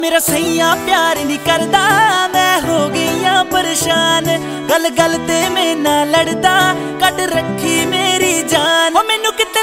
मेरा सैया प्यार नहीं करदा, मैं हो गई हाँ परेशान। गल गल ते मेरे नाल लड़दा, कट रखी मेरी जान। ओ मैनू किते